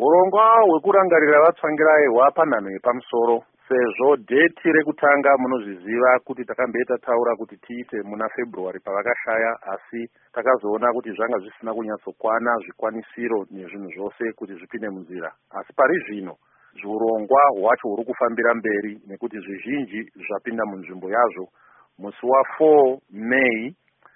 Urongwa hwekurangarira vatsvangirai hwapanhanho yepamusoro sezvo dheti rekutanga munozviziva kuti takamboita taura kuti tiite muna February pavakashaya, asi takazoona kuti zvanga zvisina kunyatsokwana zvikwanisiro nezvinhu zvose kuti zvipinde munzira. Asi pari zvino urongwa hwacho huri kufambira mberi nekuti zvizhinji zvapinda munzvimbo yazvo. Musi wa4 May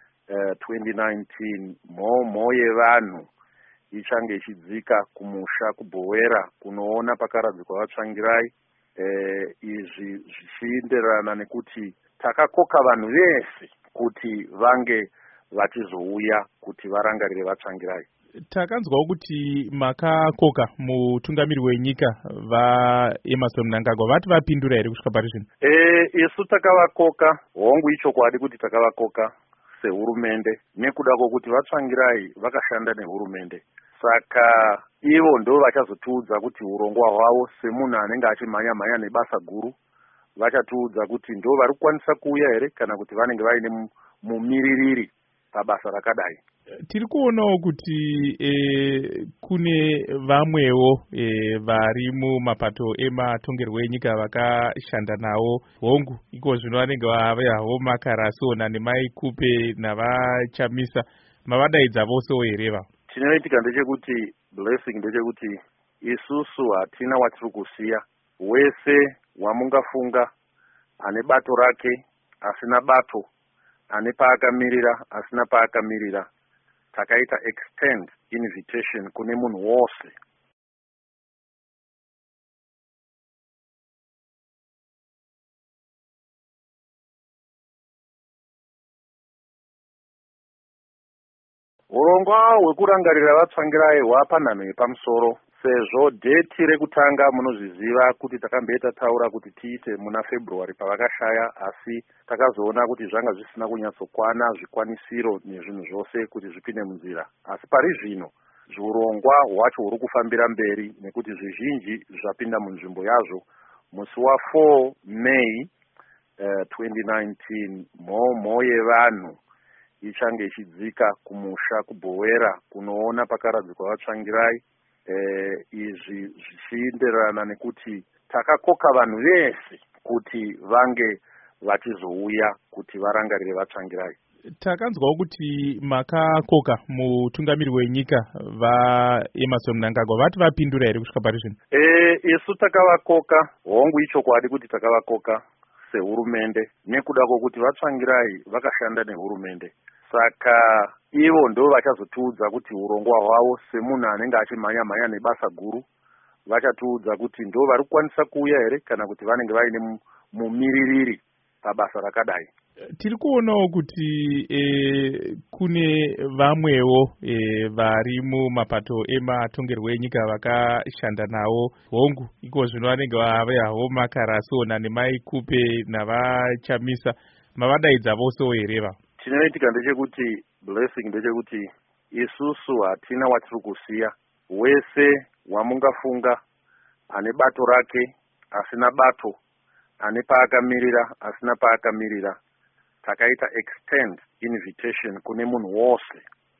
2019 mhomho yevanhu ichange ichidzika kumusha kuBhowera kunoona pakaradzikwa vatsvangirai. Izvi zvichienderana nekuti takakoka vanhu vese kuti vange vachizouya kuti varangarire vatsvangirai. Takanzwawo kuti makakoka mutungamiri wenyika vaEmmerson Mnangagwa vati vapindura here kusvika pari zvino? Isu takavakoka, hongu ichokwadi kuti takavakoka sehurumende nekuda kwokuti vatsvangirai vakashanda nehurumende. Saka ivo ndo vachazotudza kuti urongwa hwavo semunhu anenge achimhanya nebasa guru, vachatiudza kuti ndo vari kukwanisa kuuya here kana kuti vanenge vaine mumiririri pabasa rakadai. Tiri kuonawo kuti kune vamwewo vari mumapato ematongerwo enyika vakashanda nawo hongu iko zvino vanenge vavo makarasona nemaikupe navachamisa, mavadaidza vosewo hereva? Chinoitika ndechekuti blessing ndechekuti isusu hatina watiri kusiya. Wese wamungafunga ane bato rake asina bato, ane paakamirira asina paakamirira, takaita extend invitation kune munhu wose. Urongwa hwekurangarira vatsvangirai hwapanhanho yepamusoro sezvo dheti rekutanga munozviziva kuti takamboita taura kuti tiite muna February pavakashaya, asi takazoona kuti zvanga zvisina kunyatsokwana zvikwanisiro nezvinhu zvose kuti zvipinde munzira. Asi pari zvino urongwa hwacho huri kufambira mberi nekuti zvizhinji zvapinda munzvimbo yazvo. Musi wa4 May 2019 mhomho yevanhu ichange ichidzika kumusha kuBhowera kunoona pakaradzikwa vatsvangirai. Izvi zvichienderana nekuti takakoka vanhu vese kuti vange vachizouya kuti varangarire vatsvangirai. Takanzwawo kuti makakoka mutungamiri wenyika vaEmmerson Mnangagwa vati vapindura here kusvika pari zvino? Isu takavakoka, hongu ichokwadi kuti takavakoka sehurumende nekuda kwokuti vatsvangirai vakashanda nehurumende. Saka ivo ndo vachazotudza kuti urongwa hwavo semunhu anenge achimhanya nebasa guru, vachatiudza kuti ndo vari kukwanisa kuuya here kana kuti vanenge vaine mumiririri pabasa rakadai. Tiri kuonawo kuti kune vamwewo vari mumapato ematongerwo enyika vakashanda nawo hongu iko zvino vanenge vavo makarasona nemaikupe navachamisa, mavadaidza vosewo hereva? Chinoitika ndechekuti blessing ndechekuti isusu hatina watiri kusiya. Wese wamungafunga ane bato rake asina bato, ane paakamirira asina paakamirira, takaita extend invitation kune munhu wose.